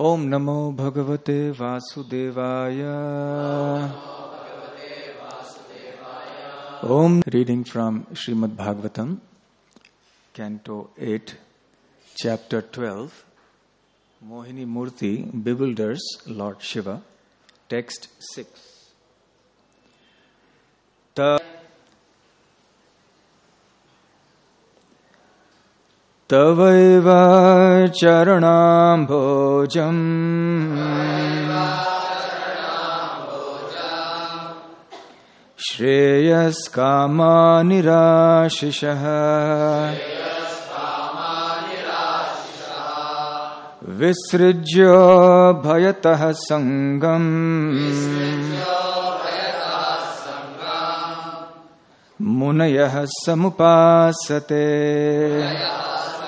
Om Namo Bhagavate Vasudevaya. Om. Reading from Srimad Bhagavatam, Canto 8, Chapter 12, Mohini Murti bewilders Lord Shiva. Text 6. Tavaiva charanam bhojam Shreyas kama nirashishaha Visrijya bhayatah sangam Munayah samupasate.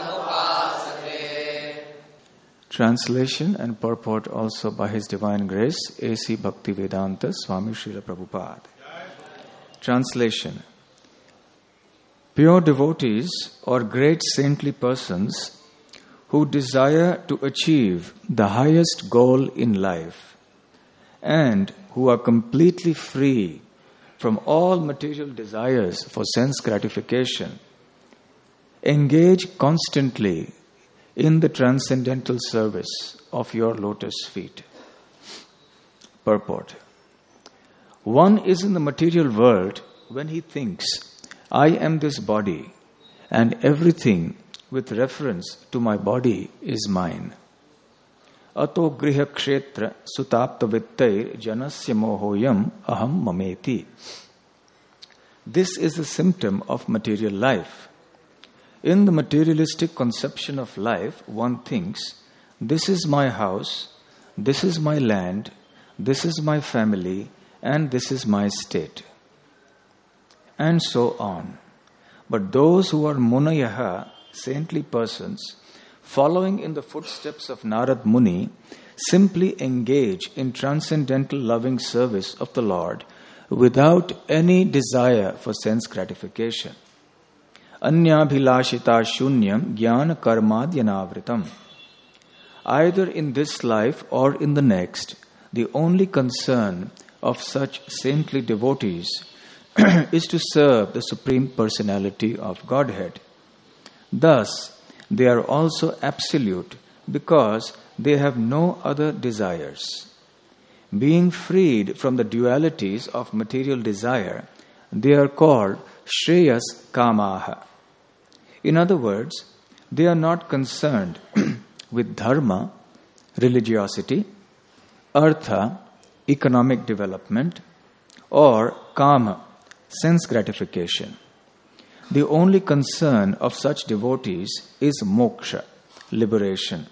Translation and purport also by His Divine Grace, A.C. Bhaktivedanta Swami Srila Prabhupada. Translation. Pure devotees or great saintly persons who desire to achieve the highest goal in life and who are completely free from all material desires for sense gratification engage constantly in the transcendental service of your lotus feet. Purport. One is in the material world when he thinks, I am this body and everything with reference to my body is mine. Ato griha kshetra sutapta vittair janasya mohoyam aham mameti. This is the symptom of material life. In the materialistic conception of life, one thinks, this is my house, this is my land, this is my family, and this is my state. And so on. But those who are Munayaha, saintly persons, following in the footsteps of Narad Muni, simply engage in transcendental loving service of the Lord without any desire for sense gratification. Anyabhilashita shunyam jnana karmadyanavritam. Either in this life or in the next, the only concern of such saintly devotees is to serve the Supreme Personality of Godhead. Thus, they are also absolute because they have no other desires. Being freed from the dualities of material desire, they are called Shreyas Kamaha. In other words, they are not concerned with dharma, religiosity, artha, economic development, or kama, sense gratification. The only concern of such devotees is moksha, liberation.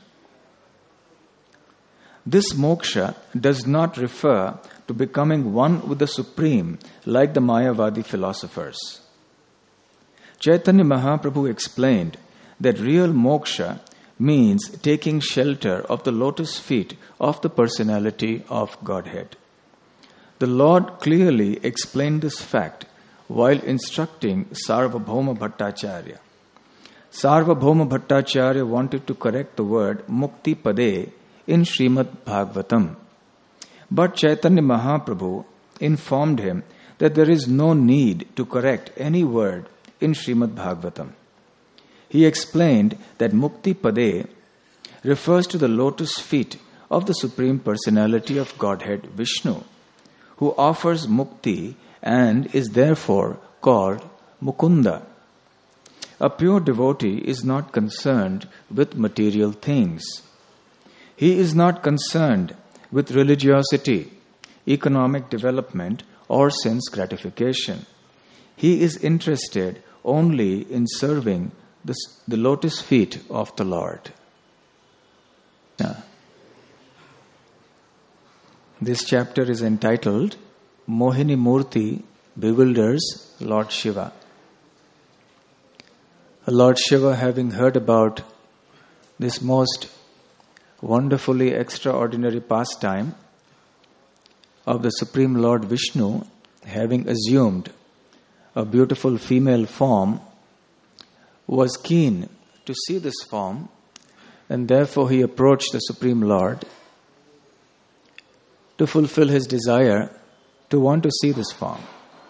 This moksha does not refer to becoming one with the Supreme like the Mayavadi philosophers. Chaitanya Mahaprabhu explained that real moksha means taking shelter of the lotus feet of the personality of Godhead. The Lord clearly explained this fact while instructing Sarvabhauma Bhattacharya. Sarvabhauma Bhattacharya wanted to correct the word Mukti Pade in Srimad Bhagavatam. But Chaitanya Mahaprabhu informed him that there is no need to correct any word in Srimad Bhagavatam. He explained that Mukti Pade refers to the lotus feet of the Supreme Personality of Godhead Vishnu, who offers mukti and is therefore called Mukunda. A pure devotee is not concerned with material things. He is not concerned with religiosity, economic development, or sense gratification. He is interested only in serving the lotus feet of the Lord. This chapter is entitled Mohini Murti bewilders Lord Shiva. Lord Shiva, having heard about this most wonderfully extraordinary pastime of the Supreme Lord Vishnu, having assumed a beautiful female form, was keen to see this form And therefore he approached the Supreme Lord to fulfill his desire to want to see this form.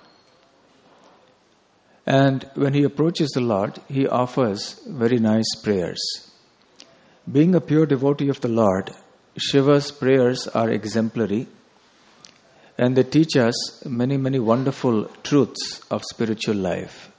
And when he approaches the Lord, he offers very nice prayers. Being a pure devotee of the Lord, Shiva's prayers are exemplary, and they teach us many, many wonderful truths of spiritual life.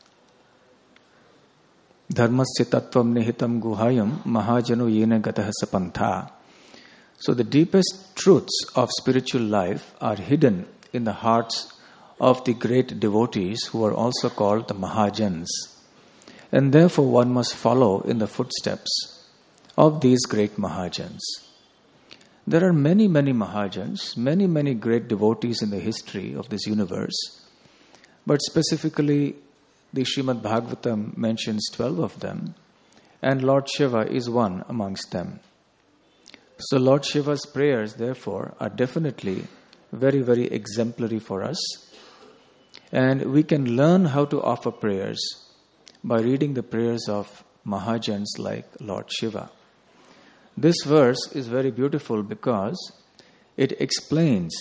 Dharmasya tattvam nihitam guhayam mahajano yena gatah sapantha. So the deepest truths of spiritual life are hidden in the hearts of the great devotees who are also called the Mahajans. And therefore one must follow in the footsteps of these great Mahajans. There are many, many Mahajans, many, many great devotees in the history of this universe. But specifically, the Srimad Bhagavatam mentions 12 of them, and Lord Shiva is one amongst them. So Lord Shiva's prayers, therefore, are definitely very, very exemplary for us. And we can learn how to offer prayers by reading the prayers of Mahajans like Lord Shiva. This verse is very beautiful because it explains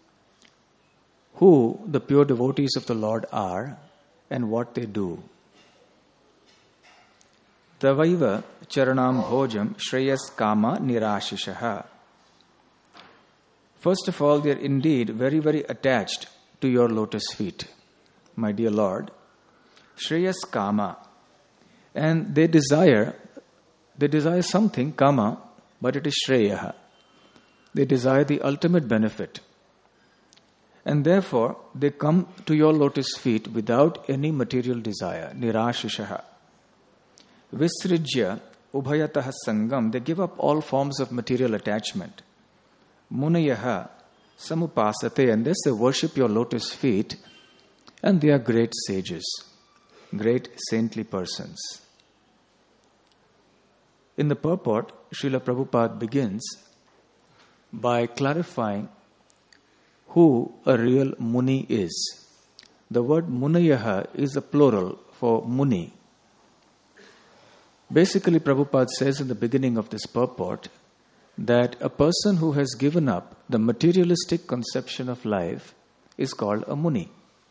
who the pure devotees of the Lord are and what they do. Tavaiva charanam bhojam shreyas kama nirashishaha. First of all, they are indeed very, very attached to your lotus feet, my dear Lord. Shreyas kama. And they desire something, kama, but it is shreyaha. They desire the ultimate benefit. And therefore, they come to your lotus feet without any material desire, nirashishaha. Visrijya ubhayataha sangam, they give up all forms of material attachment. Munayaha samupasate, and thus they worship your lotus feet, and they are great sages, great saintly persons. In the purport, Srila Prabhupada begins by clarifying who a real Muni is. The word Munayaha is a plural for Muni. Basically, Prabhupada says in the beginning of this purport that a person who has given up the materialistic conception of life is called a Muni.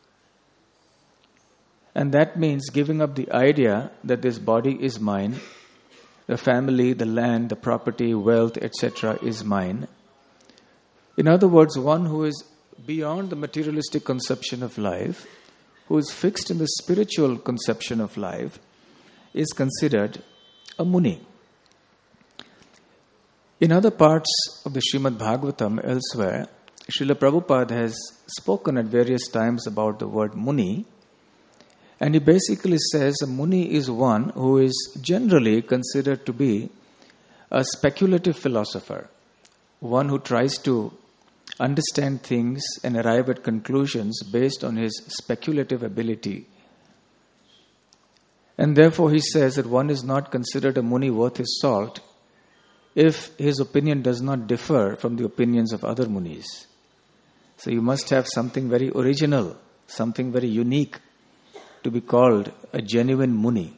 And that means giving up the idea that this body is mine, the family, the land, the property, wealth, etc. is mine. In other words, one who is beyond the materialistic conception of life, who is fixed in the spiritual conception of life, is considered a Muni. In other parts of the Srimad Bhagavatam elsewhere, Srila Prabhupada has spoken at various times about the word Muni, and he basically says a Muni is one who is generally considered to be a speculative philosopher, one who tries to understand things and arrive at conclusions based on his speculative ability. And therefore he says that one is not considered a Muni worth his salt if his opinion does not differ from the opinions of other Munis. So you must have something very original, something very unique to be called a genuine Muni.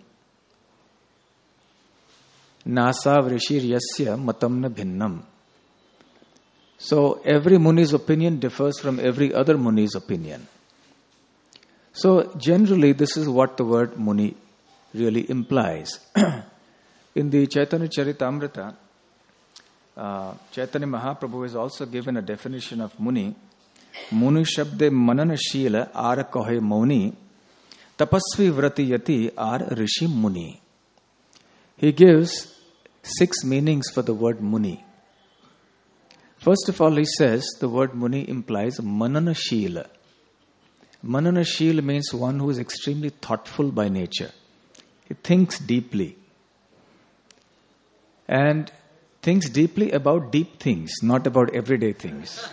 Nasa vrishir yasya matamna bhinnam. So every Muni's opinion differs from every other Muni's opinion. So generally this is what the word Muni really implies. In the Chaitanya Charitamrita, Chaitanya Mahaprabhu has also given a definition of Muni. Muni shabde manana shila ara kohe mauni tapasvi vrati yati ar rishi Muni. He gives 6 meanings for the word Muni. First of all, he says the word Muni implies mananashila. Mananashila means one who is extremely thoughtful by nature. He thinks deeply. And thinks deeply about deep things, not about everyday things.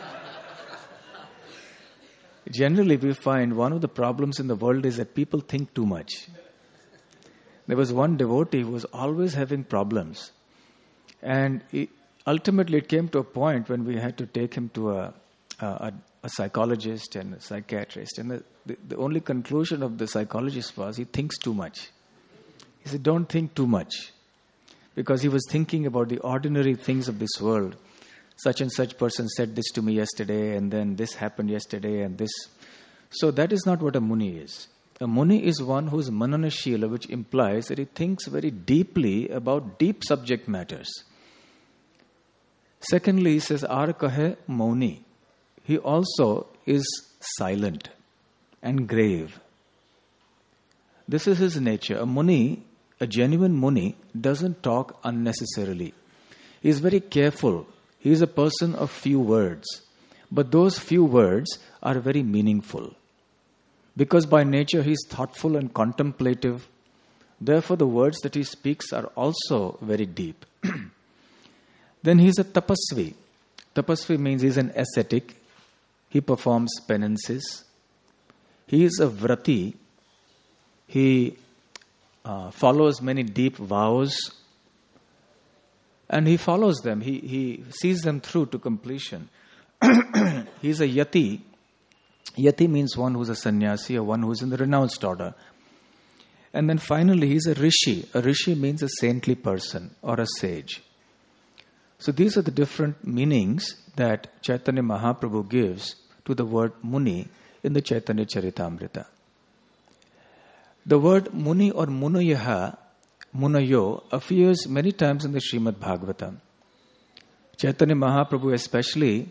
Generally, we find one of the problems in the world is that people think too much. There was one devotee who was always having problems. And ultimately, it came to a point when we had to take him to a psychologist and a psychiatrist. And the only conclusion of the psychologist was he thinks too much. He said, don't think too much. because he was thinking about the ordinary things of this world. Such and such person said this to me yesterday, and then this happened yesterday, and this. So that is not what a muni is. A muni is one who is mananashila, which implies that he thinks very deeply about deep subject matters. Secondly, he says, Ar kahe mauni. He also is silent and grave. This is his nature. A muni, a genuine muni, doesn't talk unnecessarily. He is very careful. He is a person of few words. But those few words are very meaningful. Because by nature he is thoughtful and contemplative. Therefore the words that he speaks are also very deep. Then he is a tapasvi. Tapasvi means he is an ascetic. He performs penances. He is a vrati. He follows many deep vows. And he follows them. He sees them through to completion. He is a yati. Yati means one who is a sannyasi or one who is in the renounced order. And then finally he is a rishi. A rishi means a saintly person or a sage. So these are the different meanings that Chaitanya Mahaprabhu gives to the word muni in the Chaitanya Charitamrita. The word muni or munayaha, munayo, appears many times in the Srimad Bhagavatam. Chaitanya Mahaprabhu especially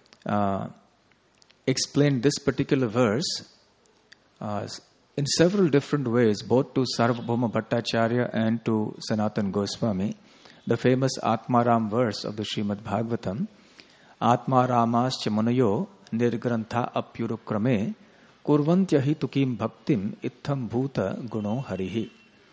explained this particular verse in several different ways, both to Sarvabhauma Bhattacharya and to Sanatana Goswami. The famous Atmaram verse of the Srimad Bhagavatam, Atmaramascha munayo nirgrantha apyurukrame kurvantyahi tukim bhaktim itham bhuta guno harihi.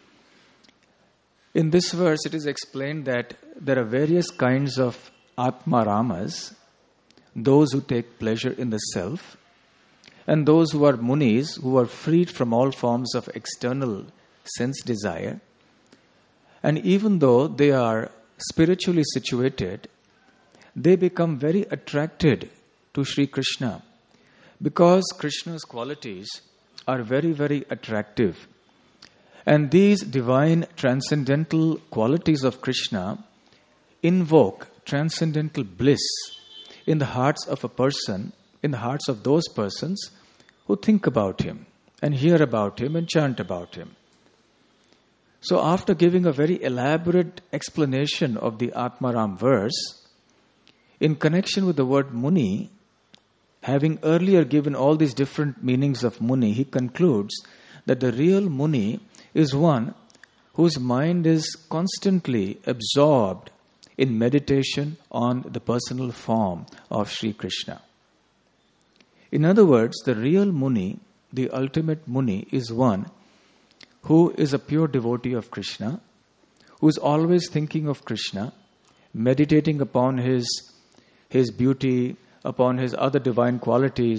In this verse it is explained that there are various kinds of Atmaramas, those who take pleasure in the self, and those who are munis, who are freed from all forms of external sense desire. And even though they are spiritually situated, they become very attracted to Sri Krishna because Krishna's qualities are very, very attractive. And these divine transcendental qualities of Krishna invoke transcendental bliss in the hearts of a person, in the hearts of those persons who think about him and hear about him and chant about him. So after giving a very elaborate explanation of the Atmaram verse, in connection with the word muni, having earlier given all these different meanings of muni, he concludes that the real muni is one whose mind is constantly absorbed in meditation on the personal form of Sri Krishna. In other words, the real muni, the ultimate muni, is one who is a pure devotee of Krishna, who is always thinking of Krishna, meditating upon his beauty, upon his other divine qualities.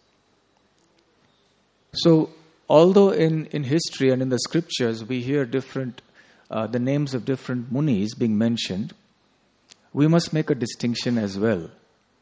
So, although in history and in the scriptures we hear the names of different munis being mentioned, we must make a distinction as well.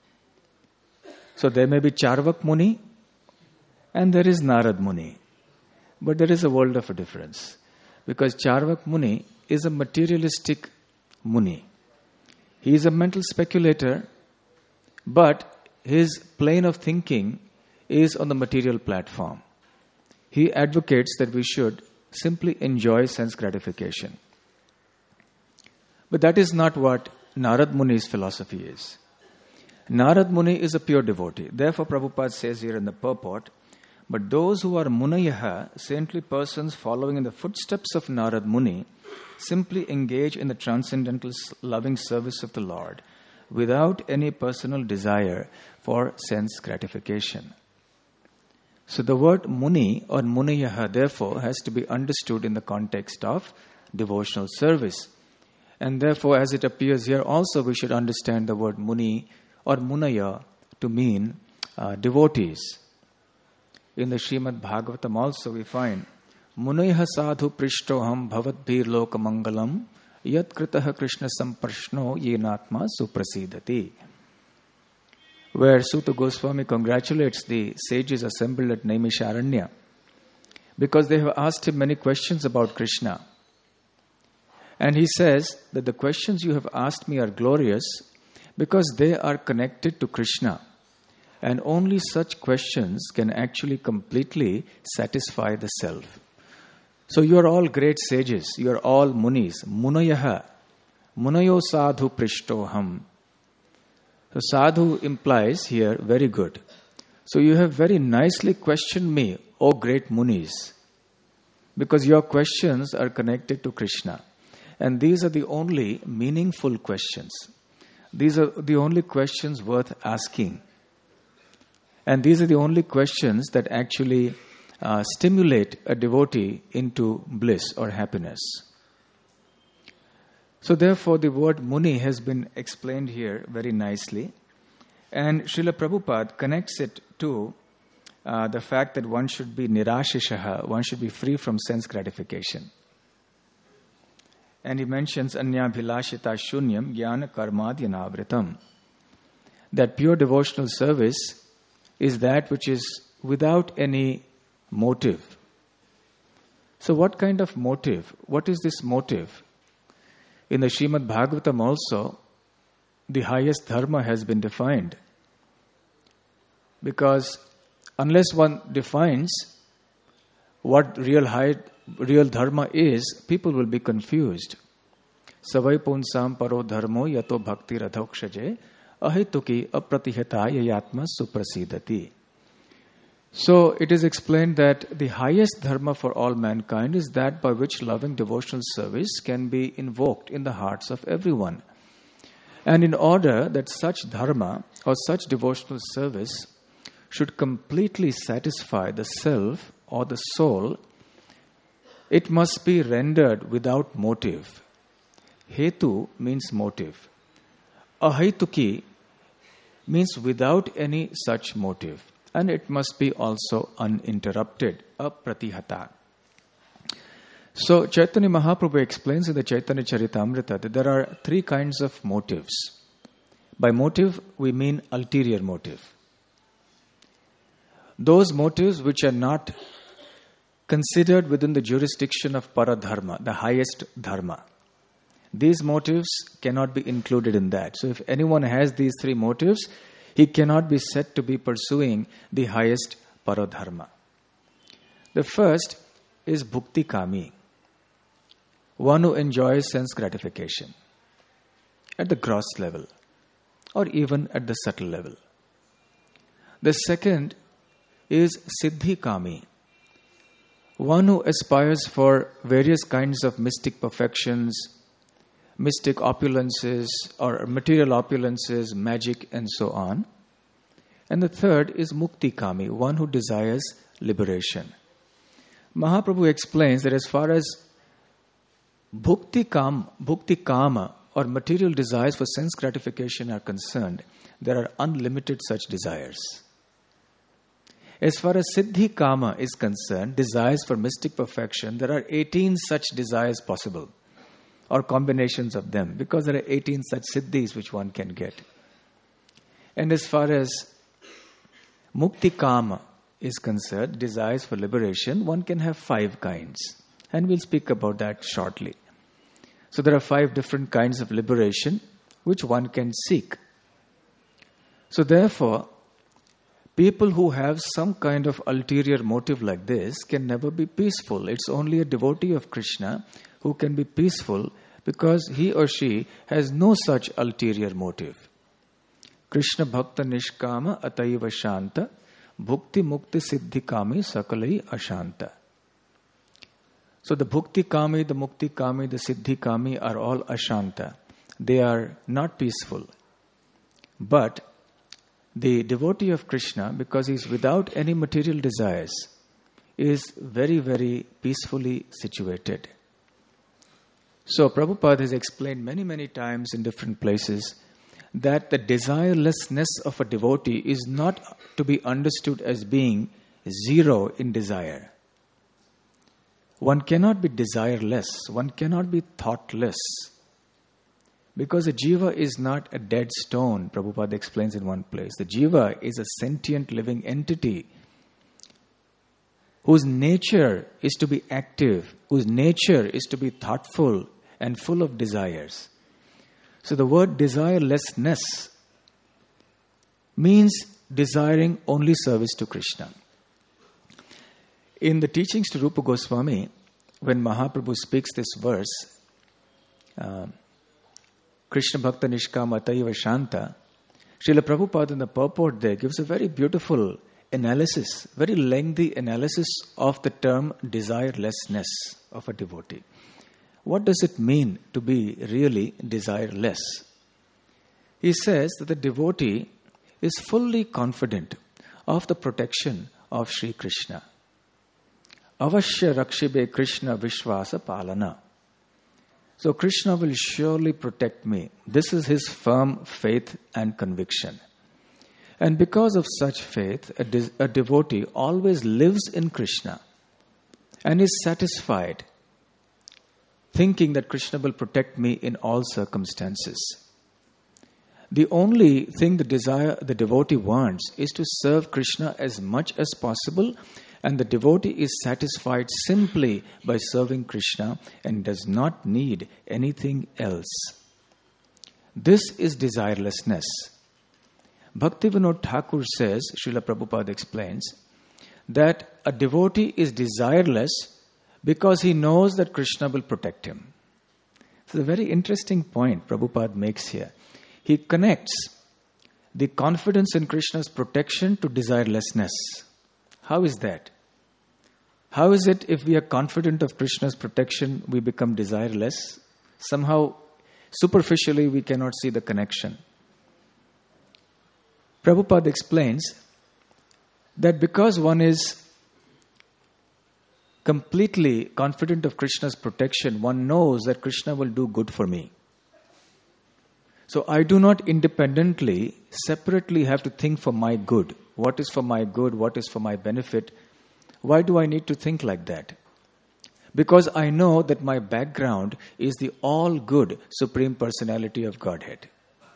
So there may be Charvak Muni and there is Narad Muni. But there is a world of a difference. Because Charvak Muni is a materialistic Muni. He is a mental speculator, but his plane of thinking is on the material platform. He advocates that we should simply enjoy sense gratification. But that is not what Narad Muni's philosophy is. Narad Muni is a pure devotee. Therefore, Prabhupada says here in the purport, but those who are munayaha, saintly persons following in the footsteps of Narad Muni, simply engage in the transcendental loving service of the Lord without any personal desire for sense gratification. So the word muni or munayaha therefore has to be understood in the context of devotional service. And therefore, as it appears here also, we should understand the word muni or munaya to mean devotees. In the Srimad Bhagavatam also we find Munayha sadhu prishtoham bhavatbhir loka mangalam yat kritaha krishna samprashno yenatma suprasidati. Where Suta Goswami congratulates the sages assembled at Naimisharanya because they have asked him many questions about Krishna. And he says that the questions you have asked me are glorious because they are connected to Krishna. And only such questions can actually completely satisfy the self. So you are all great sages. You are all munis. Munayaha. Munayo sadhu prishtoham. So sadhu implies here very good. So you have very nicely questioned me, O great munis, because your questions are connected to Krishna. And these are the only meaningful questions. These are the only questions worth asking. And these are the only questions that actually stimulate a devotee into bliss or happiness. So therefore the word Muni has been explained here very nicely. And Srila Prabhupada connects it to the fact that one should be nirashishaha, one should be free from sense gratification. And he mentions anyabhilashita shunyam jnana karmadyanavritam. That pure devotional service is that which is without any motive. So what kind of motive? What is this motive? In the Srimad Bhagavatam also, the highest dharma has been defined. Because unless one defines what real dharma is, people will be confused. Savai punsam paro dharmo yato bhakti radhokshaje ahituki apratihata yayatma suprasidati. So it is explained that the highest dharma for all mankind is that by which loving devotional service can be invoked in the hearts of everyone. And in order that such dharma or such devotional service should completely satisfy the self or the soul, it must be rendered without motive. Hetu means motive. Ahaituki means without any such motive. And it must be also uninterrupted, apratihata. So Chaitanya Mahaprabhu explains in the Chaitanya Charitamrita that there are three kinds of motives. By motive, we mean ulterior motive. Those motives which are not considered within the jurisdiction of paradharma, the highest dharma. These motives cannot be included in that. So if anyone has these three motives, he cannot be said to be pursuing the highest paradharma. The first is bhukti kami, one who enjoys sense gratification at the gross level or even at the subtle level. The second is siddhi kami, one who aspires for various kinds of mystic perfections, mystic opulences or material opulences, magic and so on. And the third is mukti kami, one who desires liberation. Mahaprabhu explains that as far as bhukti kama or material desires for sense gratification are concerned, there are unlimited such desires. As far as siddhi kama is concerned, desires for mystic perfection, there are 18 such desires possible, or combinations of them, because there are 18 such siddhis which one can get. And as far as mukti kama is concerned, desires for liberation, one can have 5 kinds. And we'll speak about that shortly. So there are 5 different kinds of liberation which one can seek. So therefore, people who have some kind of ulterior motive like this can never be peaceful. It's only a devotee of Krishna who can be peaceful because he or she has no such ulterior motive. Krishna bhakta nishkama ataiva shanta bhukti mukti siddhi kami sakalai ashanta. So the bhukti kami, the mukti kami, the siddhi kami are all ashanta. They are not peaceful. But the devotee of Krishna, because he is without any material desires, is very, very peacefully situated. So Prabhupada has explained many, many times in different places that the desirelessness of a devotee is not to be understood as being zero in desire. One cannot be desireless, one cannot be thoughtless. Because a jiva is not a dead stone, Prabhupada explains in one place. The jiva is a sentient living entity whose nature is to be active, whose nature is to be thoughtful and full of desires. So the word desirelessness means desiring only service to Krishna. In the teachings to Rupa Goswami, when Mahaprabhu speaks this verse, Krishna Bhakta Nishkama Ataiva Shanta, Srila Prabhupada in the purport there gives a very beautiful analysis, very lengthy analysis of the term desirelessness of a devotee. What does it mean to be really desireless? He says that the devotee is fully confident of the protection of Sri Krishna. Avashya Rakshibe Krishna Vishwasa Palana. So Krishna will surely protect me. This is his firm faith and conviction. And because of such faith, a devotee always lives in Krishna and is satisfied, thinking that Krishna will protect me in all circumstances. The only thing the devotee wants is to serve Krishna as much as possible, and the devotee is satisfied simply by serving Krishna and does not need anything else. This is desirelessness. Bhaktivinoda Thakur says, Srila Prabhupada explains, that a devotee is desireless because he knows that Krishna will protect him. It's a very interesting point Prabhupada makes here. He connects the confidence in Krishna's protection to desirelessness. How is that? How is it if we are confident of Krishna's protection, we become desireless? Somehow, superficially, we cannot see the connection. Prabhupada explains that because one is completely confident of Krishna's protection, one knows that Krishna will do good for me. So I do not independently, separately have to think for my good. What is for my good? What is for my benefit? Why do I need to think like that? Because I know that my background is the all-good Supreme Personality of Godhead.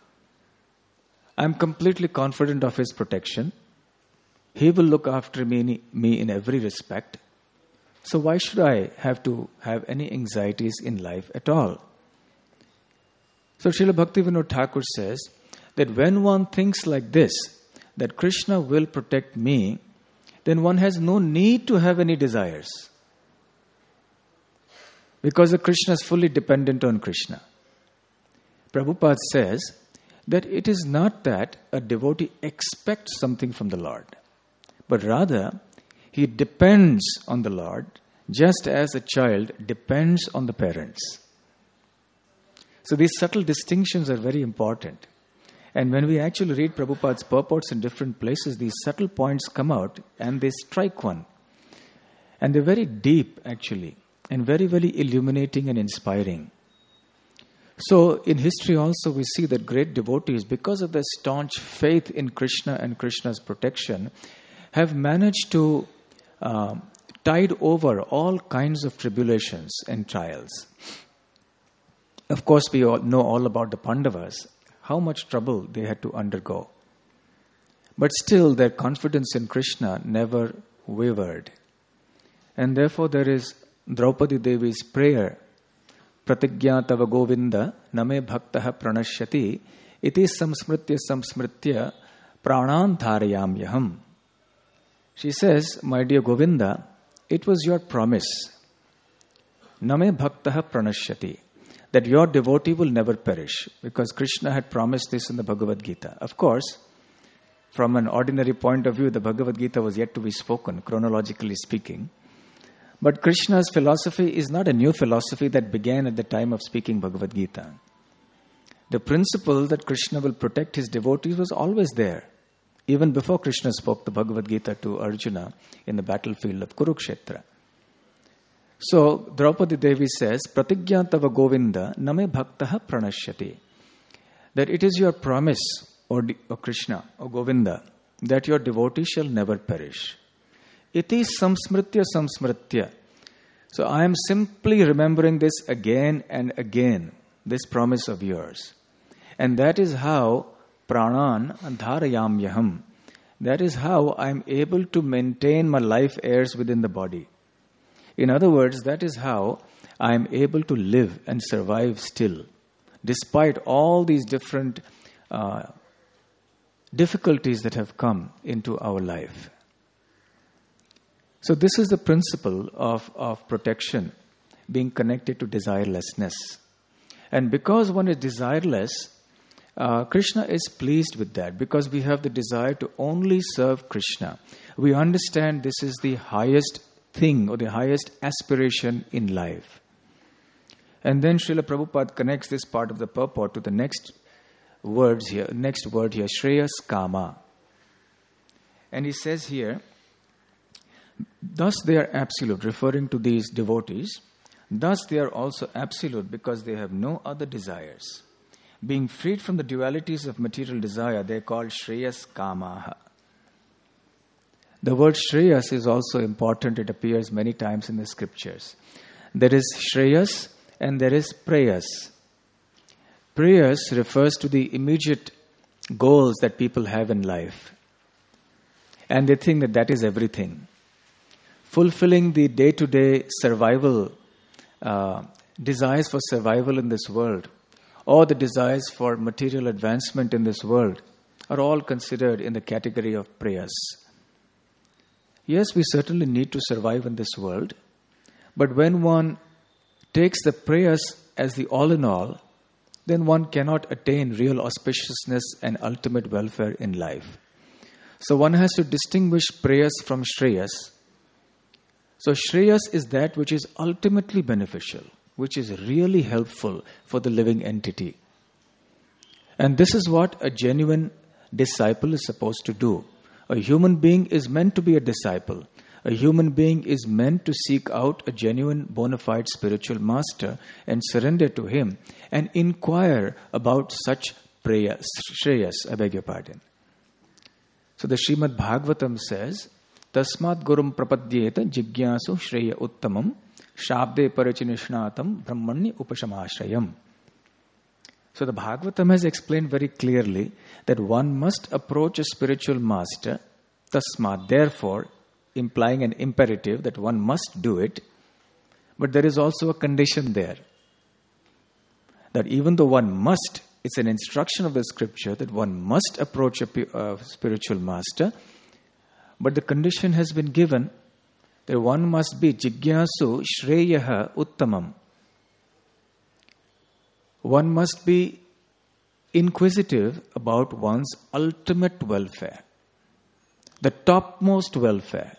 I am completely confident of His protection. He will look after me in every respect. So why should I have to have any anxieties in life at all? So Srila Bhaktivinoda Thakur says that when one thinks like this, that Krishna will protect me, then one has no need to have any desires. Because the Krishna is fully dependent on Krishna. Prabhupada says that it is not that a devotee expects something from the Lord, but rather he depends on the Lord just as a child depends on the parents. So these subtle distinctions are very important. And when we actually read Prabhupada's purports in different places, these subtle points come out and they strike one. And they're very deep actually, and very, very illuminating and inspiring. So in history also we see that great devotees, because of their staunch faith in Krishna and Krishna's protection, have managed to tide over all kinds of tribulations and trials. Of course, we all know all about the Pandavas, how much trouble they had to undergo. But still, their confidence in Krishna never wavered. And therefore, there is Draupadi Devi's prayer, Pratigya tava Govinda name bhaktaha pranashyati iti samsmritya pranan dharayamyaham. She says, my dear Govinda, it was your promise, name bhaktaha pranashyati, that your devotee will never perish, because Krishna had promised this in the Bhagavad Gita. Of course, from an ordinary point of view, the Bhagavad Gita was yet to be spoken, chronologically speaking. But Krishna's philosophy is not a new philosophy that began at the time of speaking Bhagavad Gita. The principle that Krishna will protect his devotees was always there, even before Krishna spoke the Bhagavad Gita to Arjuna in the battlefield of Kurukshetra. So, Draupadi Devi says, Pratigya tava Govinda name bhaktaha pranashyati. That it is your promise, O Krishna, O Govinda, that your devotee shall never perish. Iti samsmritya. So, I am simply remembering this again and again, this promise of yours. And that is how pranan dharayamyaham. That is how I am able to maintain my life airs within the body. In other words, that is how I am able to live and survive still, despite all these different difficulties that have come into our life. So this is the principle of protection, being connected to desirelessness. And because one is desireless, Krishna is pleased with that, because we have the desire to only serve Krishna. We understand this is the highest thing or the highest aspiration in life. And then Srila Prabhupada connects this part of the purport to the next word here, Shreyas Kama. And he says here, thus they are absolute, referring to these devotees. Thus they are also absolute because they have no other desires. Being freed from the dualities of material desire, they are called Shreyas Kamaha. The word Shreyas is also important. It appears many times in the scriptures. There is Shreyas and there is Preyas. Preyas refers to the immediate goals that people have in life. And they think that that is everything. Fulfilling the day-to-day survival, desires for survival in this world, or the desires for material advancement in this world, are all considered in the category of prayas. Yes, we certainly need to survive in this world, but when one takes the prayas as the all-in-all, then one cannot attain real auspiciousness and ultimate welfare in life. So one has to distinguish prayas from Shreyas. So Shreyas is that which is ultimately beneficial, which is really helpful for the living entity. And this is what a genuine disciple is supposed to do. A human being is meant to be a disciple. A human being is meant to seek out a genuine, bona fide spiritual master and surrender to him and inquire about such prayas, Shreyas, I beg your pardon. So the Srimad Bhagavatam says, Tasmat gurum prapadyeta jigyasu shreya uttamam shabde parachinishnatam brahmani upashamashrayam. So the Bhagavatam has explained very clearly that one must approach a spiritual master, tasmat, therefore, implying an imperative that one must do it, but there is also a condition there. That even though one must, it's an instruction of the scripture that one must approach a spiritual master, but the condition has been given that one must be jigyasu shreyaha uttamam. One must be inquisitive about one's ultimate welfare, the topmost welfare.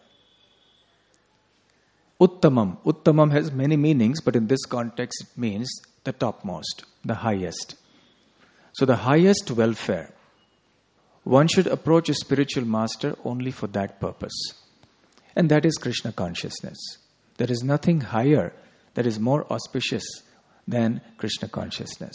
Uttamam. Uttamam has many meanings, but in this context it means the topmost, the highest. So the highest welfare. One should approach a spiritual master only for that purpose. And that is Krishna consciousness. There is nothing higher that is more auspicious than Krishna consciousness.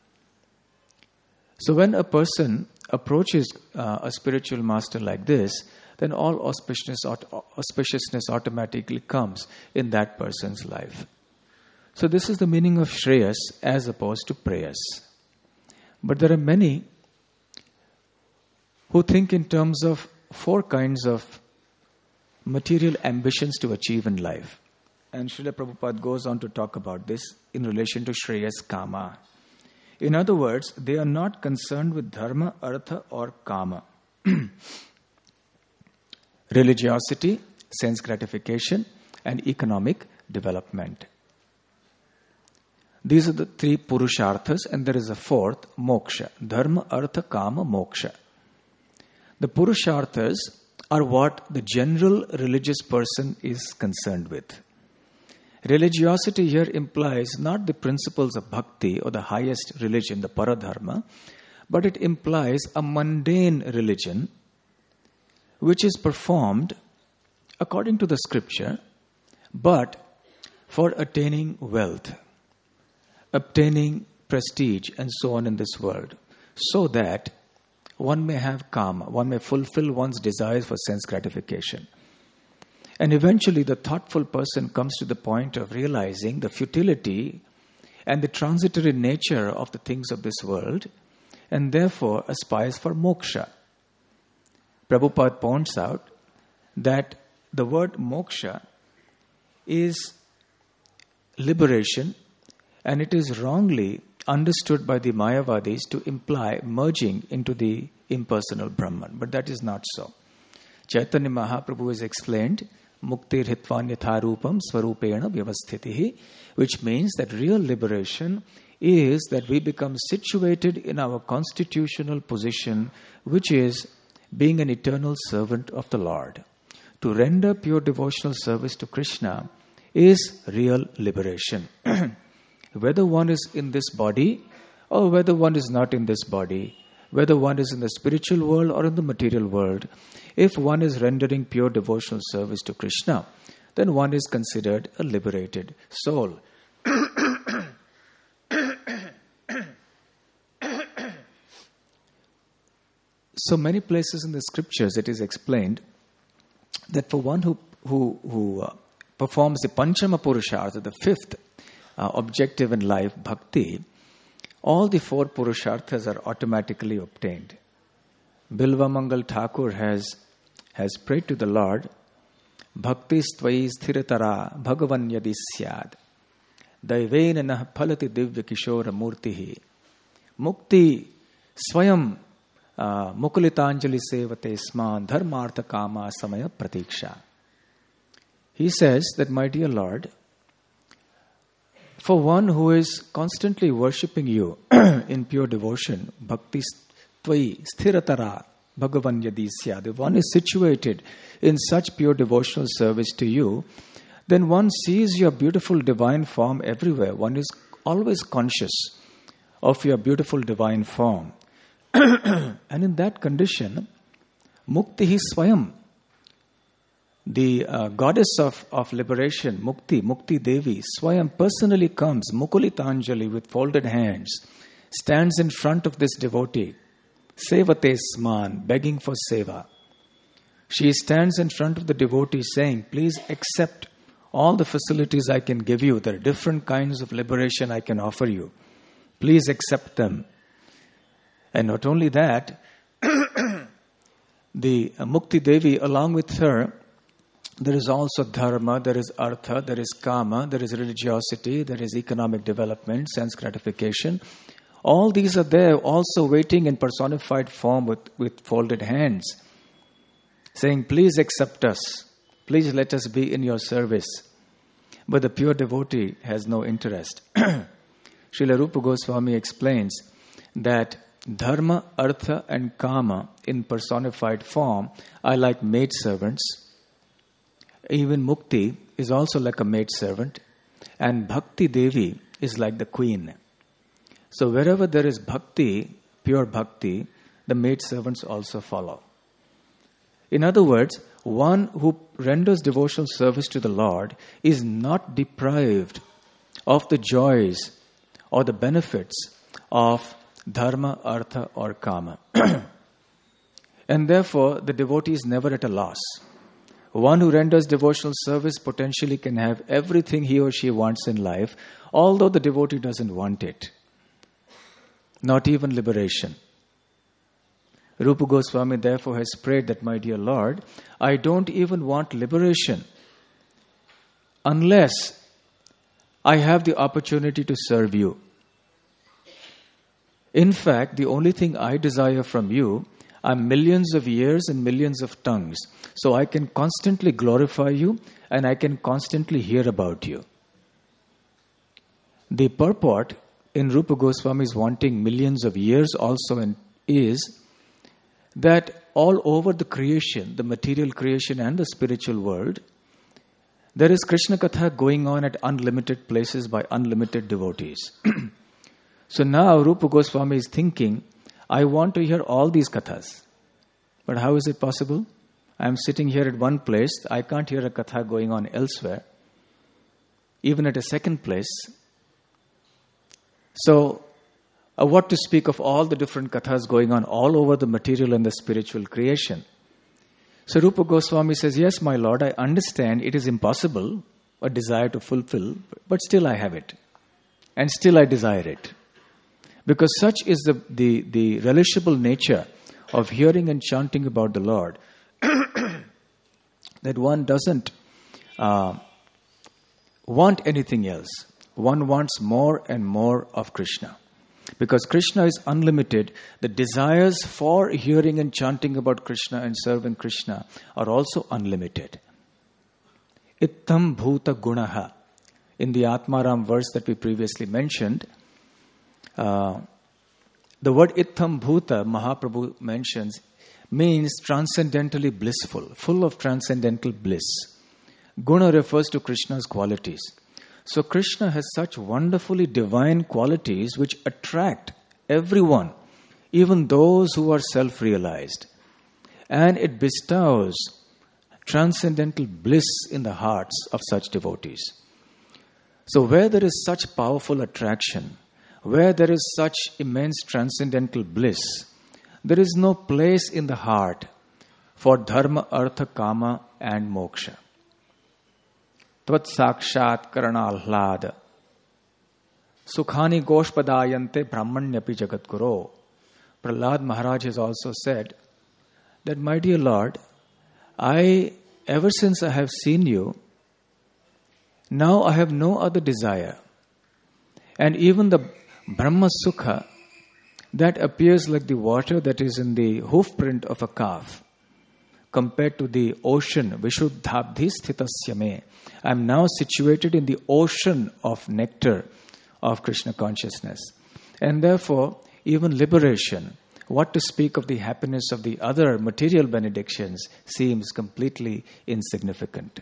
So when a person approaches a spiritual master like this, then all auspiciousness automatically comes in that person's life. So this is the meaning of Shreyas as opposed to prayas. But there are many who think in terms of 4 kinds of material ambitions to achieve in life. And Srila Prabhupada goes on to talk about this in relation to Shreyas Kama. In other words, they are not concerned with dharma, artha or kama. Religiosity, sense gratification, and economic development. These are the 3 purusharthas, and there is a 4th, moksha. Dharma, artha, kama, moksha. The purusharthas are what the general religious person is concerned with. Religiosity here implies not the principles of bhakti or the highest religion, the paradharma, but it implies a mundane religion which is performed according to the scripture, but for attaining wealth, obtaining prestige and so on in this world, so that one may have kama, one may fulfill one's desires for sense gratification. And eventually the thoughtful person comes to the point of realizing the futility and the transitory nature of the things of this world, and therefore aspires for moksha. Prabhupada points out that the word moksha is liberation, and it is wrongly understood by the Mayavadis to imply merging into the impersonal Brahman. But that is not so. Chaitanya Mahaprabhu has explained, Muktir Hitvan Yatharupam Swarupena Vyavasthitihi, which means that real liberation is that we become situated in our constitutional position, which is being an eternal servant of the Lord. To render pure devotional service to Krishna is real liberation. Whether one is in this body or whether one is not in this body, whether one is in the spiritual world or in the material world, if one is rendering pure devotional service to Krishna, then one is considered a liberated soul. So many places in the scriptures it is explained that for one who performs the Panchama Purushartha, the fifth objective in life, bhakti, all the four Purusharthas are automatically obtained. Bilva Mangal Thakur has prayed to the Lord, Bhakti stvai sthiratara bhagavan yadi syad daivena nah phalati divya kishora murtihi mukti swayam mukulitanjali sevate sman dharmartha kama samaya pratiksha. He says that, my dear Lord, for one who is constantly worshipping you in pure devotion, bhakti tvai sthiratara bhagavan yadisya, if one is situated in such pure devotional service to you, then one sees your beautiful divine form everywhere. One is always conscious of your beautiful divine form. And in that condition, Muktihi Swayam, the goddess of liberation, Mukti Devi, Swayam personally comes, Mukulitanjali, with folded hands, stands in front of this devotee, Sevate Sman, begging for seva. She stands in front of the devotee saying, please accept all the facilities I can give you. There are different kinds of liberation I can offer you. Please accept them. And not only that, the Mukti Devi, along with her, there is also dharma, there is artha, there is kama, there is religiosity, there is economic development, sense gratification. All these are there, also waiting in personified form with folded hands, saying, please accept us, please let us be in your service. But the pure devotee has no interest. Srila Rupa Goswami explains that dharma, artha and kama in personified form are like maidservants. Even Mukti is also like a maidservant, and Bhakti Devi is like the queen. So wherever there is bhakti, pure bhakti, the maidservants also follow. In other words, one who renders devotional service to the Lord is not deprived of the joys or the benefits of dharma, artha or kama. And therefore, the devotee is never at a loss. One who renders devotional service potentially can have everything he or she wants in life, although the devotee doesn't want it. Not even liberation. Rupa Goswami therefore has prayed that, my dear Lord, I don't even want liberation unless I have the opportunity to serve you. In fact, the only thing I desire from you are millions of ears and millions of tongues, so I can constantly glorify you and I can constantly hear about you. The purport in Rupa Goswami's wanting millions of years also is that all over the creation, the material creation and the spiritual world, there is Krishna Katha going on at unlimited places by unlimited devotees. So now Rupa Goswami is thinking, I want to hear all these kathas. But how is it possible? I am sitting here at one place, I can't hear a katha going on elsewhere, even at a second place. So, what to speak of all the different kathas going on all over the material and the spiritual creation? So Rupa Goswami says, yes, my Lord, I understand it is impossible, a desire to fulfill, but still I have it. And still I desire it. Because such is the relishable nature of hearing and chanting about the Lord, that one doesn't want anything else. One wants more and more of Krishna. Because Krishna is unlimited, the desires for hearing and chanting about Krishna and serving Krishna are also unlimited. Ittam bhuta gunaha. In the Atmaram verse that we previously mentioned, the word Ittam bhuta, Mahaprabhu mentions, means transcendentally blissful, full of transcendental bliss. Guna refers to Krishna's qualities. So Krishna has such wonderfully divine qualities which attract everyone, even those who are self-realized. And it bestows transcendental bliss in the hearts of such devotees. So where there is such powerful attraction, where there is such immense transcendental bliss, there is no place in the heart for dharma, artha, kama and moksha. Tvat sakshat karana ahlada sukhani goshpadayante brahmanyapi jagadguru. Prahlad Maharaj has also said that, my dear Lord, ever since I have seen you, now I have no other desire. And even the Brahma Sukha, that appears like the water that is in the hoof print of a calf, compared to the ocean, Vishuddhabdhi sthitasya me. I am now situated in the ocean of nectar of Krishna consciousness. And therefore, even liberation, what to speak of the happiness of the other material benedictions, seems completely insignificant.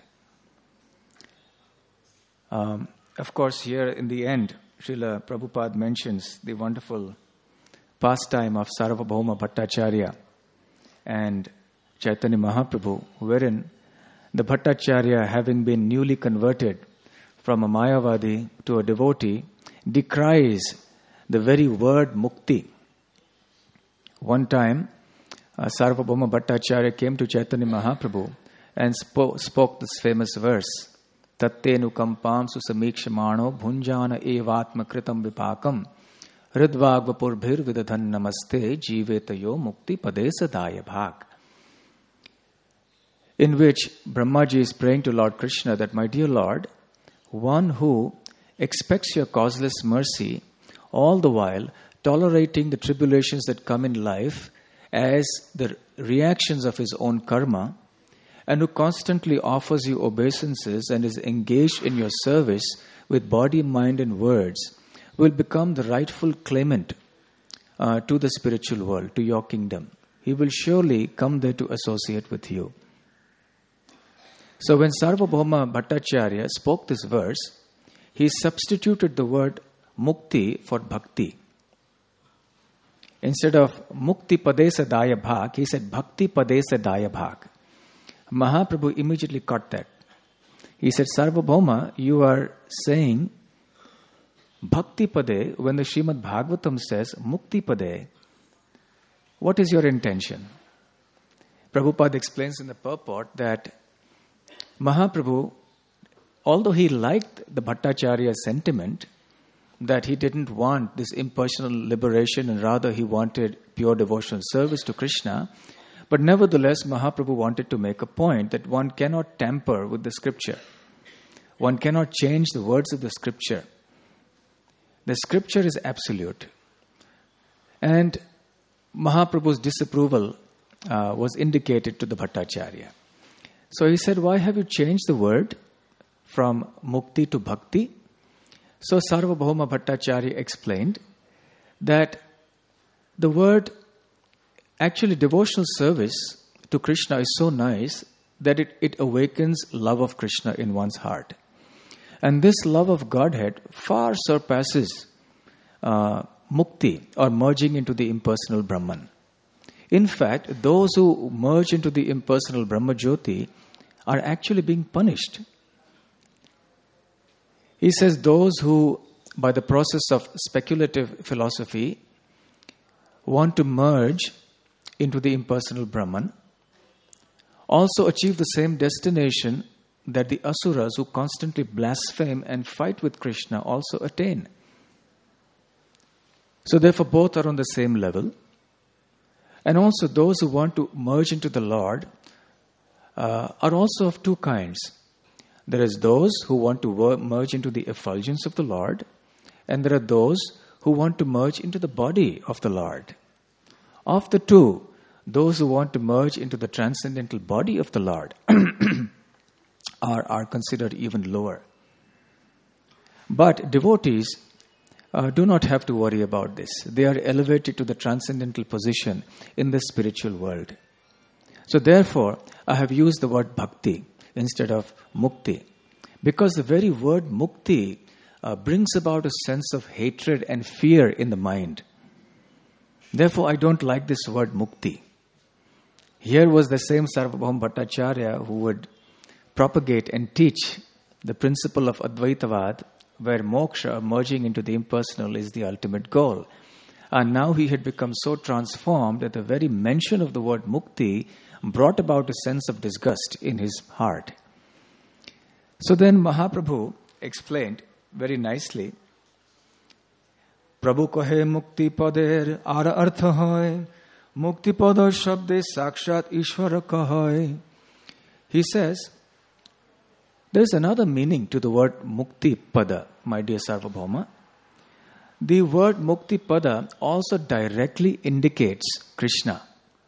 Of course, here in the end, Srila Prabhupada mentions the wonderful pastime of Sarvabhauma Bhattacharya and Chaitanya Mahaprabhu, wherein the Bhattacharya, having been newly converted from a Mayavadi to a devotee, decries the very word mukti. One time, Sarvabhauma Bhattacharya came to Chaitanya Mahaprabhu and spoke this famous verse, Tattenu kampam susamikshmano bhunjana evatma kritam vipakam hridvagvapurbhir vidadhan namaste jivetayo mukti padesa daya bhag. In which Brahmaji is praying to Lord Krishna that, my dear Lord, one who expects your causeless mercy, all the while tolerating the tribulations that come in life as the reactions of his own karma, and who constantly offers you obeisances and is engaged in your service with body, mind and words, will become the rightful claimant to the spiritual world, to your kingdom. He will surely come there to associate with you. So when Sarvabhauma Bhattacharya spoke this verse, he substituted the word mukti for bhakti. Instead of mukti padesa daya bhag, he said bhakti padesa daya bhag. Mahaprabhu immediately caught that. He said, Sarvabhauma, you are saying bhakti pade when the Srimad Bhagavatam says mukti pade. What is your intention? Prabhupada explains in the purport that Mahaprabhu, although he liked the Bhattacharya's sentiment that he didn't want this impersonal liberation and rather he wanted pure devotional service to Krishna, but nevertheless Mahaprabhu wanted to make a point that one cannot tamper with the scripture. One cannot change the words of the scripture. The scripture is absolute. And Mahaprabhu's disapproval was indicated to the Bhattacharya. So he said, why have you changed the word from mukti to bhakti? So Sarvabhauma Bhattacharya explained that the word, actually devotional service to Krishna is so nice that it awakens love of Krishna in one's heart. And this love of Godhead far surpasses mukti, or merging into the impersonal Brahman. In fact, those who merge into the impersonal Brahma Jyoti are actually being punished. He says those who, by the process of speculative philosophy, want to merge into the impersonal Brahman, also achieve the same destination that the asuras who constantly blaspheme and fight with Krishna also attain. So therefore both are on the same level. And also those who want to merge into the Lord are also of two kinds. There is those who want to merge into the effulgence of the Lord, and there are those who want to merge into the body of the Lord. Of the two, those who want to merge into the transcendental body of the Lord are considered even lower. But devotees do not have to worry about this. They are elevated to the transcendental position in the spiritual world. So therefore, I have used the word bhakti instead of mukti, because the very word mukti brings about a sense of hatred and fear in the mind. Therefore, I don't like this word mukti. Here was the same Sarvabhauma Bhattacharya who would propagate and teach the principle of Advaitavad, where moksha, merging into the impersonal, is the ultimate goal. And now he had become so transformed that the very mention of the word mukti brought about a sense of disgust in his heart. So then Mahaprabhu explained very nicely, Prabhu kohe mukti pader ara artha hoy, mukti pada shabde sakshat ishvara kahoy. He says, there is another meaning to the word mukti pada, my dear Sarvabhauma. The word mukti pada also directly indicates Krishna.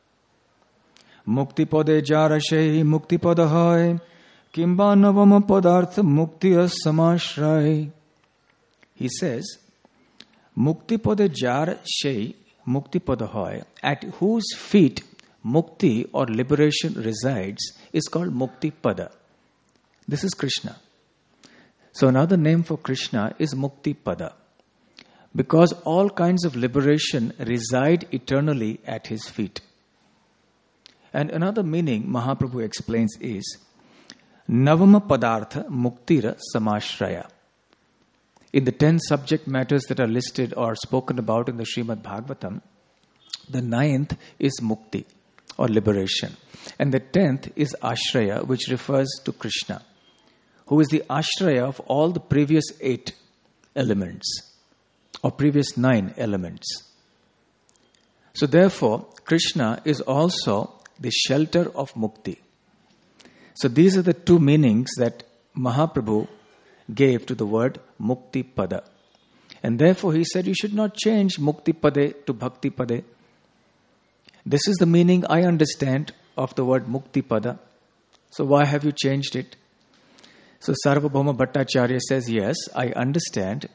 Mukti pade jarashe mukti pada hoy, kimba navama padartha mukti samashray. He says, mukti pade jarashe mukti pada hoy, at whose feet mukti or liberation resides, is called mukti pada. This is Krishna. So another name for Krishna is Mukti Pada, because all kinds of liberation reside eternally at his feet. And another meaning Mahaprabhu explains is Navama Padartha Muktira Samashraya. In the 10 subject matters that are listed or spoken about in the Srimad Bhagavatam, the 9th is Mukti or liberation. And the 10th is Ashraya, which refers to Krishna, who is the ashraya of all the previous 8 elements, or previous 9 elements. So therefore, Krishna is also the shelter of mukti. So these are the 2 meanings that Mahaprabhu gave to the word mukti pada. And therefore he said, you should not change mukti pade to bhakti pade. This is the meaning I understand of the word mukti pada. So why have you changed it? So Sarvabhauma Bhattacharya says, yes, I understand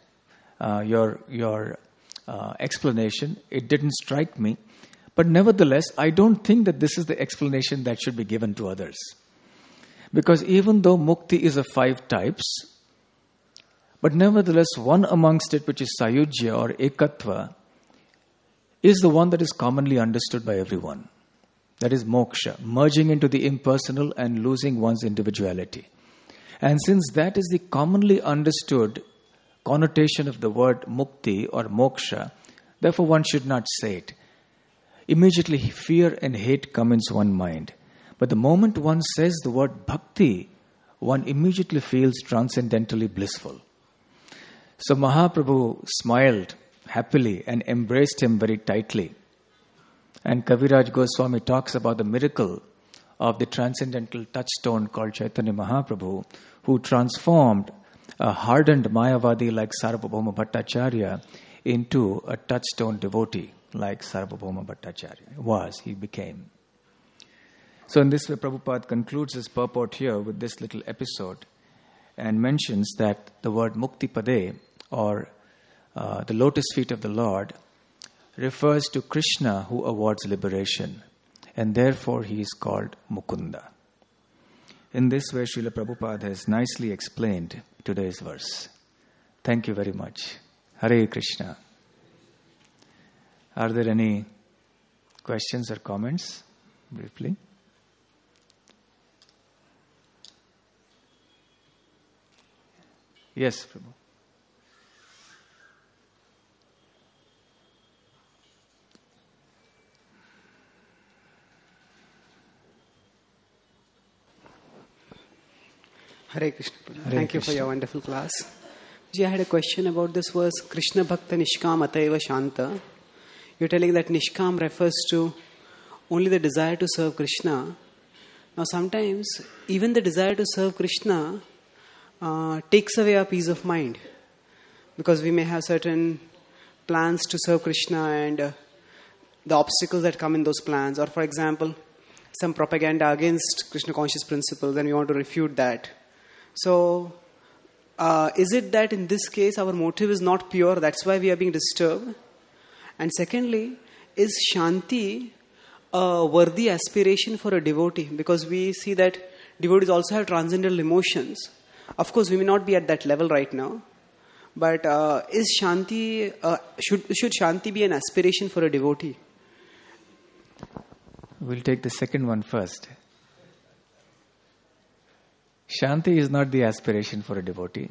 your explanation. It didn't strike me. But nevertheless, I don't think that this is the explanation that should be given to others. Because even though mukti is of 5 types, but nevertheless one amongst it, which is sayujya or ekatva, is the one that is commonly understood by everyone. That is moksha, merging into the impersonal and losing one's individuality. And since that is the commonly understood connotation of the word mukti or moksha, therefore one should not say it. Immediately fear and hate come into one's mind. But the moment one says the word bhakti, one immediately feels transcendentally blissful. So Mahaprabhu smiled happily and embraced him very tightly. And Kaviraj Goswami talks about the miracle of the transcendental touchstone called Chaitanya Mahaprabhu, who transformed a hardened Mayavadi like Sarvabhauma Bhattacharya into a touchstone devotee like Sarvabhauma Bhattacharya he became. So in this way, Prabhupada concludes his purport here with this little episode and mentions that the word Mukti Pade, or the lotus feet of the Lord, refers to Krishna who awards liberation, and therefore he is called Mukunda. In this way, Srila Prabhupada has nicely explained today's verse. Thank you very much. Hare Krishna. Are there any questions or comments? Briefly. Yes, Prabhu. Hare Krishna. Thank you for your wonderful class. I had a question about this verse, Krishna Bhakta Nishkam Ataiva Shanta. You're telling that Nishkam refers to only the desire to serve Krishna. Now sometimes, even the desire to serve Krishna takes away our peace of mind. Because we may have certain plans to serve Krishna and the obstacles that come in those plans. Or for example, some propaganda against Krishna conscious principles and we want to refute that. So, is it that in this case our motive is not pure, that's why we are being disturbed? And secondly, is Shanti a worthy aspiration for a devotee? Because we see that devotees also have transcendental emotions. Of course, we may not be at that level right now. But is Shanti, should Shanti be an aspiration for a devotee? We'll take the second one first. Shanti is not the aspiration for a devotee.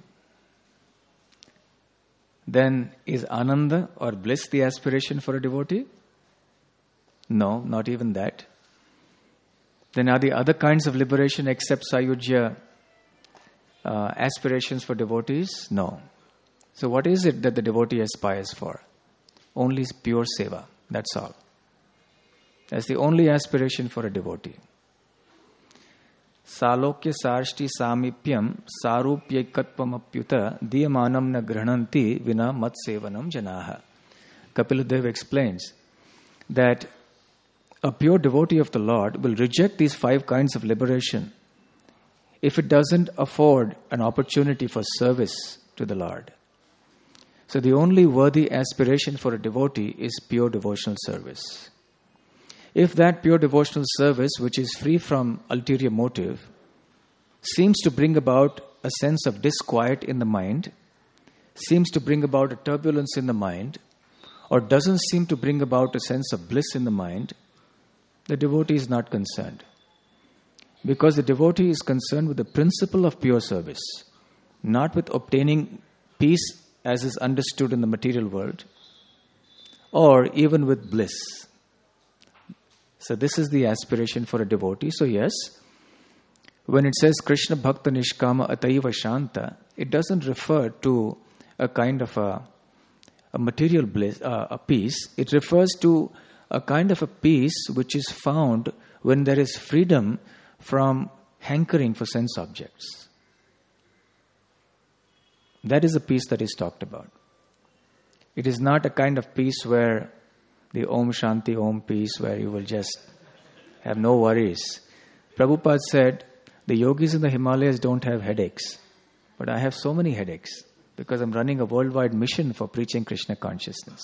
Then is Ananda or bliss the aspiration for a devotee? No, not even that. Then are the other kinds of liberation except Sayujya aspirations for devotees? No. So what is it that the devotee aspires for? Only pure seva. That's all. That's the only aspiration for a devotee. Salokya sarshti samipyam sarupyekatpamapyuta diyamanam na grananti vina mat sevanam janaha. Kapiladev explains that a pure devotee of the Lord will reject these 5 kinds of liberation if it doesn't afford an opportunity for service to the Lord. So the only worthy aspiration for a devotee is pure devotional service. If that pure devotional service, which is free from ulterior motive, seems to bring about a sense of disquiet in the mind, seems to bring about a turbulence in the mind, or doesn't seem to bring about a sense of bliss in the mind, the devotee is not concerned. Because the devotee is concerned with the principle of pure service, not with obtaining peace as is understood in the material world, or even with bliss. So this is the aspiration for a devotee. So yes, when it says Krishna Bhakta Nishkama Ataiva Shanta, it doesn't refer to a kind of a material bliss, a peace. It refers to a kind of a peace which is found when there is freedom from hankering for sense objects. That is the peace that is talked about. It is not a kind of peace where the Om Shanti Om peace, where you will just have no worries. Prabhupada said, the yogis in the Himalayas don't have headaches, but I have so many headaches because I'm running a worldwide mission for preaching Krishna consciousness.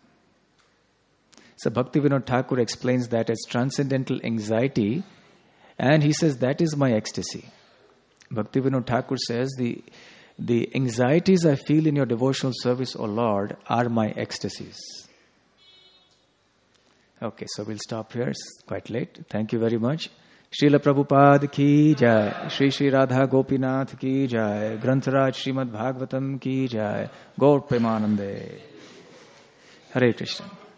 So Bhaktivinoda Thakur explains that as transcendental anxiety, and he says that is my ecstasy. Bhaktivinoda Thakur says the anxieties I feel in your devotional service, O Lord, are my ecstasies. Okay, so we'll stop here. It's quite late. Thank you very much. Srila Prabhupada ki jai. Shri Shri Radha Gopinath ki jai. Grantharaj Srimad Bhagavatam ki jai. Gaur Premanande. Hare Krishna.